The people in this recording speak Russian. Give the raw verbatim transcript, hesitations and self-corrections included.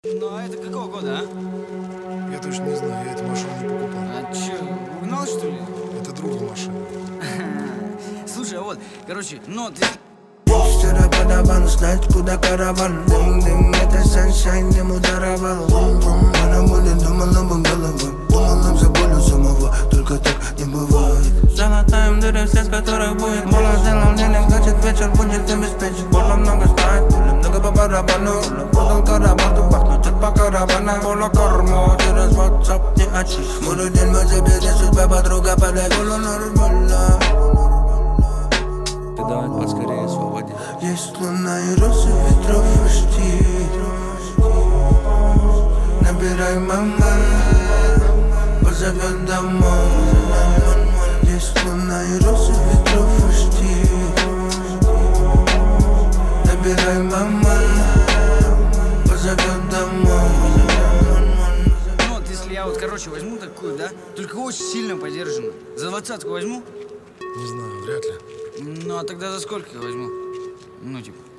Ну, а это какого года, а? Я точно не знаю, я эту машину не покупал. А чё, угнал, что ли? Это друга машина. Слушай, а вот, короче, ну ты... Вчера подаван, знать, куда караван. Дым-дым, это sunshine, ему даровал. Бум-бум, она будет, думала бы головой. Думала, заболю самого, только так не бывает. Золотаем дыры, все, с которых будет. Мало сделал денег, значит вечер будет обеспечен. Пола много знает, поля много по барабану. Продал караван, тут пахнет чуть по караванам. Пола корму, через WhatsApp не очишь. Мой день мы тебе не судьба, подруга, подай. Пола нормально. Ты давай поскорее освободи. Есть луна и розы ветров жди. Набирай мама, позовет домой. Есть луна и розы ветров жди. Набирай мама, позовет домой. Ну вот, если я вот, короче, возьму такую, да, только очень сильно подержанную. За двадцатку возьму? Не знаю, вряд ли. Ну, а тогда за сколько я возьму? Ну, типа...